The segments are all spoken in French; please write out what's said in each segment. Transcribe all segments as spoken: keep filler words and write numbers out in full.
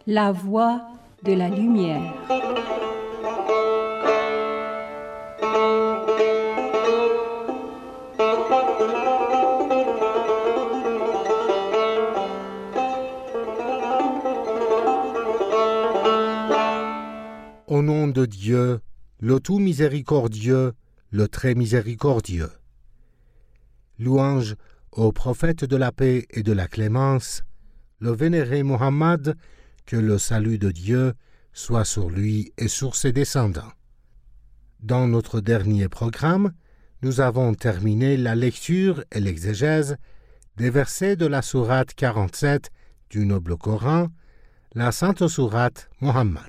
La voie de la lumière. Au nom de Dieu, le tout miséricordieux, le très miséricordieux. Louange au prophète de la paix et de la clémence, le vénéré Mohammed, que le salut de Dieu soit sur lui et sur ses descendants. Dans notre dernier programme, nous avons terminé la lecture et l'exégèse des versets de la sourate quarante-sept du Noble Coran, la Sainte Sourate Mohammed.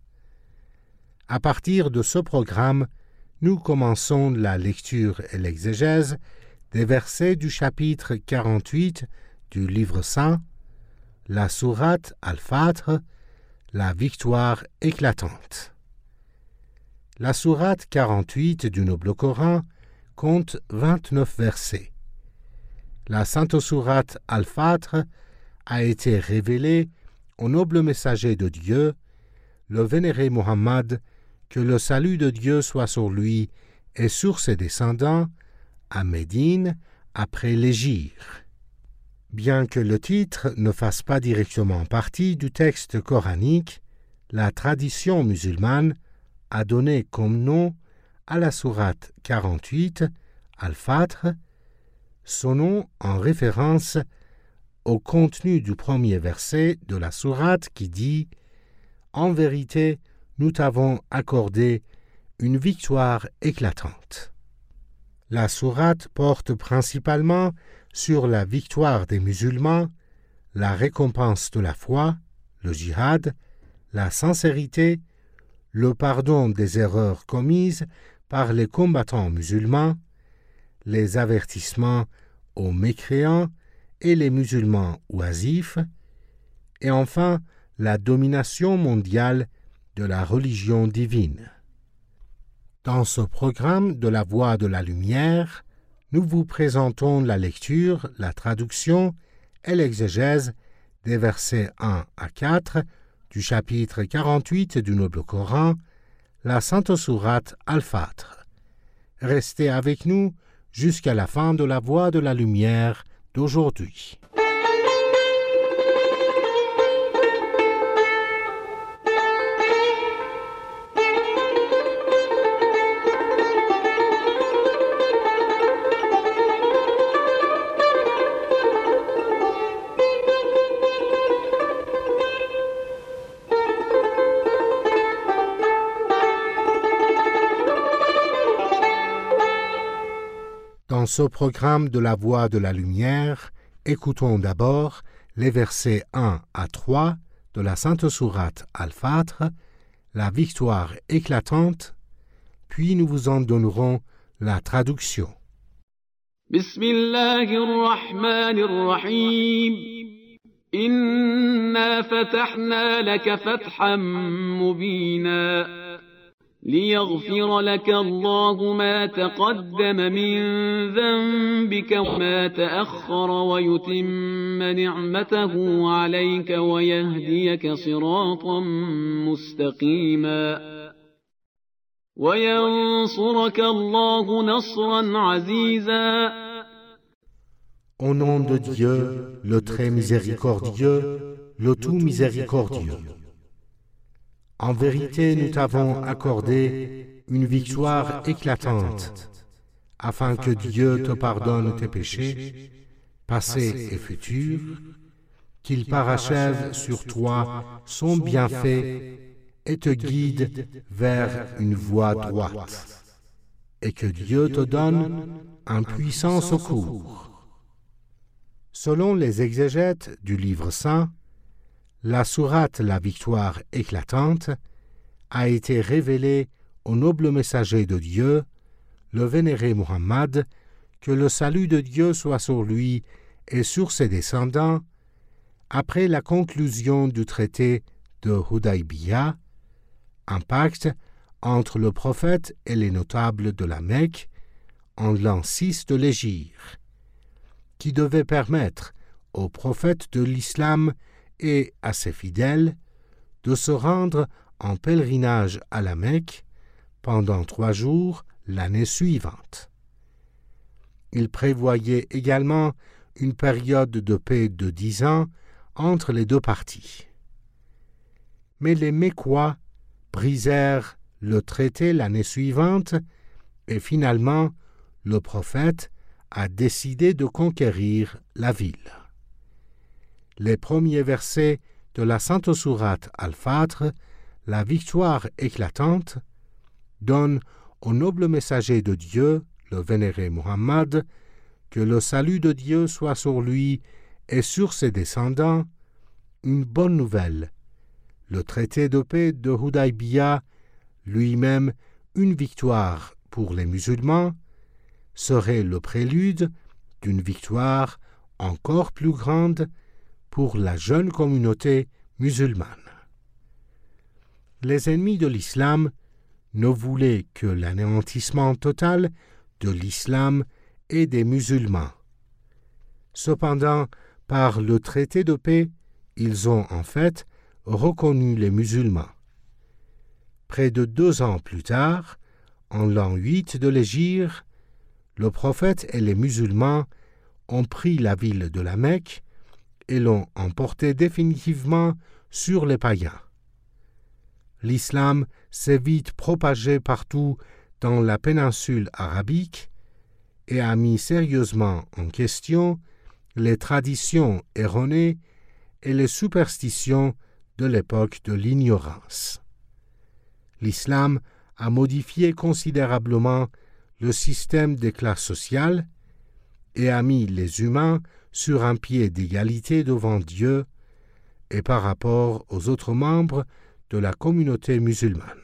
À partir de ce programme, nous commençons la lecture et l'exégèse des versets du chapitre quarante-huit du livre saint, la sourate Al-Fatr, la victoire éclatante. La sourate quarante-huit du Noble Coran compte vingt-neuf versets. La sainte sourate Al-Fatr a été révélée au noble messager de Dieu, le vénéré Mohammed, que le salut de Dieu soit sur lui et sur ses descendants, à Médine, après l'hégire. Bien que le titre ne fasse pas directement partie du texte coranique, la tradition musulmane a donné comme nom à la sourate quarante-huit, Al-Fatr, son nom en référence au contenu du premier verset de la sourate qui dit « En vérité, nous t'avons accordé une victoire éclatante. » La sourate porte principalement sur la victoire des musulmans, la récompense de la foi, le djihad, la sincérité, le pardon des erreurs commises par les combattants musulmans, les avertissements aux mécréants et les musulmans oisifs, et enfin la domination mondiale de la religion divine. Dans ce programme de la Voie de la Lumière, nous vous présentons la lecture, la traduction et l'exégèse des versets un à quatre du chapitre quarante-huit du Noble Coran, la Sainte Sourate Al-Fatr. Restez avec nous jusqu'à la fin de la Voie de la Lumière d'aujourd'hui. Dans ce programme de la Voie de la Lumière, écoutons d'abord les versets un à trois de la Sainte Sourate Al-Fatr, la victoire éclatante, puis nous vous en donnerons la traduction. Bismillahirrahmanirrahim. Inna fatahna laka fathan mubina. ليغفر لك الله ما تقدم من ذنبك وما تأخر ويتم نعمته عليك ويهديك صراطا مستقيما وينصرك الله نصرا عزيزا. Au nom de Dieu, le très miséricordieux, le tout miséricordieux. En vérité, nous t'avons accordé une victoire éclatante, afin que Dieu te pardonne tes péchés, passés et futurs, qu'il parachève sur toi son bienfait et te guide vers une voie droite, et que Dieu te donne un puissant secours. Selon les exégètes du livre saint, la sourate La victoire éclatante a été révélée au noble messager de Dieu, le vénéré Mohammed, que le salut de Dieu soit sur lui et sur ses descendants, après la conclusion du traité de Hudaybiyah, un pacte entre le prophète et les notables de la Mecque en l'an six de l'hégire, qui devait permettre aux prophètes de l'islam et à ses fidèles de se rendre en pèlerinage à la Mecque pendant trois jours l'année suivante. Il prévoyait également une période de paix de dix ans entre les deux parties. Mais les Mécois brisèrent le traité l'année suivante et finalement le prophète a décidé de conquérir la ville. Les premiers versets de la Sainte Sourate Al-Fatr, la victoire éclatante, donnent au noble messager de Dieu, le vénéré Muhammad, que le salut de Dieu soit sur lui et sur ses descendants, une bonne nouvelle. Le traité de paix de Hudaybiya, lui-même une victoire pour les musulmans, serait le prélude d'une victoire encore plus grande pour la jeune communauté musulmane. Les ennemis de l'islam ne voulaient que l'anéantissement total de l'islam et des musulmans. Cependant, par le traité de paix, ils ont en fait reconnu les musulmans. Près de deux ans plus tard, en l'an huit de l'Hégire, le prophète et les musulmans ont pris la ville de la Mecque et l'ont emporté définitivement sur les païens. L'islam s'est vite propagé partout dans la péninsule arabique et a mis sérieusement en question les traditions erronées et les superstitions de l'époque de l'ignorance. L'islam a modifié considérablement le système des classes sociales et a mis les humains sur un pied d'égalité devant Dieu et par rapport aux autres membres de la communauté musulmane.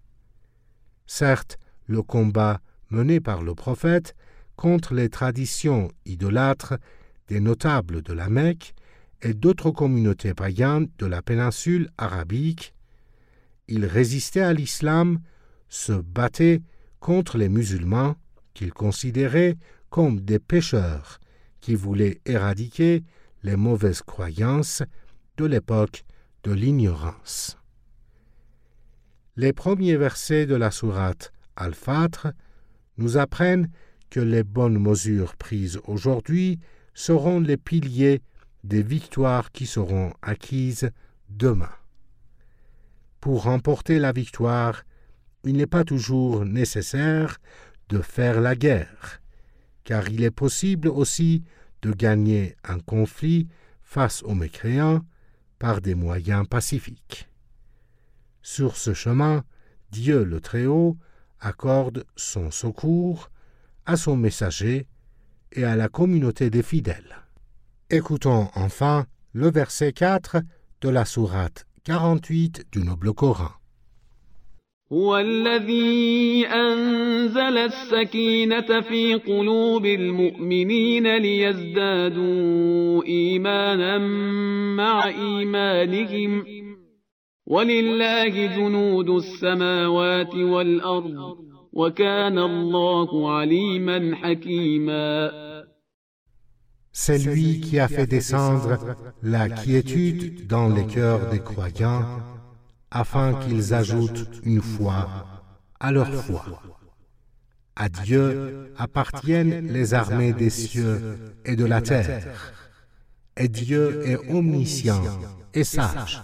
Certes, le combat mené par le prophète contre les traditions idolâtres des notables de la Mecque et d'autres communautés païennes de la péninsule arabique, il résistait à l'islam, se battait contre les musulmans qu'il considérait comme des pécheurs qui voulaient éradiquer les mauvaises croyances de l'époque de l'ignorance. Les premiers versets de la sourate Al-Fatr nous apprennent que les bonnes mesures prises aujourd'hui seront les piliers des victoires qui seront acquises demain. Pour remporter la victoire, il n'est pas toujours nécessaire de faire la guerre, car il est possible aussi de gagner un conflit face aux mécréants par des moyens pacifiques. Sur ce chemin, Dieu le Très-Haut accorde son secours à son messager et à la communauté des fidèles. Écoutons enfin le verset quatre de la sourate quarante-huit du Noble Coran. هو الذي أنزل السكينة في قلوب المؤمنين ليزدادوا إيمانا مع إيمانهم ولله جنود السماوات والأرض وكان الله عليما حكيما. C'est lui qui a fait descendre la quiétude dans les cœurs des croyants afin qu'ils ajoutent une foi à leur foi. À Dieu appartiennent les armées des cieux et de la terre, et Dieu est omniscient et sage.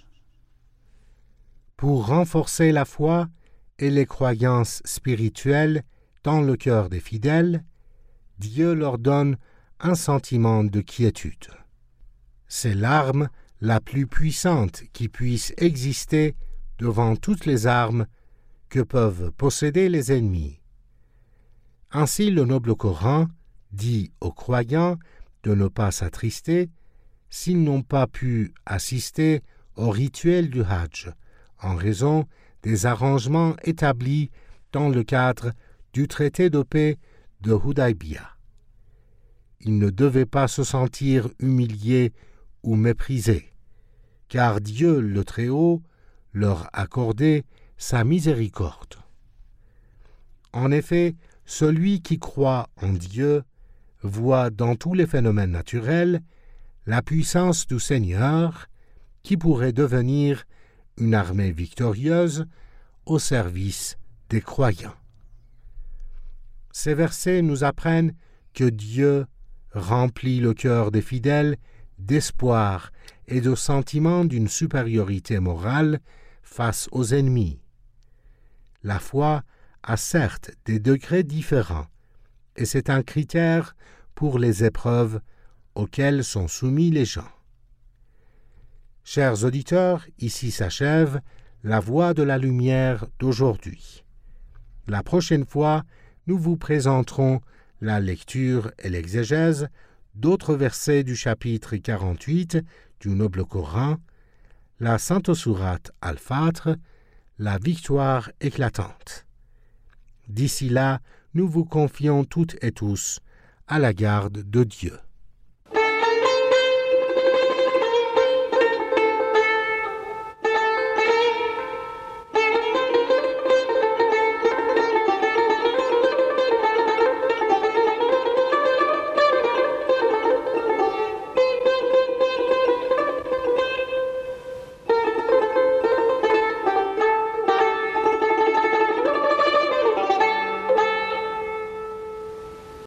Pour renforcer la foi et les croyances spirituelles dans le cœur des fidèles, Dieu leur donne un sentiment de quiétude. C'est l'arme la plus puissante qui puisse exister devant toutes les armes que peuvent posséder les ennemis. Ainsi, le Noble Coran dit aux croyants de ne pas s'attrister s'ils n'ont pas pu assister au rituel du Hajj en raison des arrangements établis dans le cadre du traité de paix de Hudaybiya. Ils ne devaient pas se sentir humiliés ou méprisés, car Dieu le Très-Haut leur accordait sa miséricorde. En effet, celui qui croit en Dieu voit dans tous les phénomènes naturels la puissance du Seigneur qui pourrait devenir une armée victorieuse au service des croyants. Ces versets nous apprennent que Dieu remplit le cœur des fidèles d'espoir et de sentiment d'une supériorité morale face aux ennemis. La foi a certes des degrés différents, et c'est un critère pour les épreuves auxquelles sont soumis les gens. Chers auditeurs, ici s'achève la voix de la lumière d'aujourd'hui. La prochaine fois, nous vous présenterons la lecture et l'exégèse d'autres versets du chapitre quarante-huit du Noble Coran, la Sainte Sourate Al-Fatra, la victoire éclatante. D'ici là, nous vous confions toutes et tous à la garde de Dieu.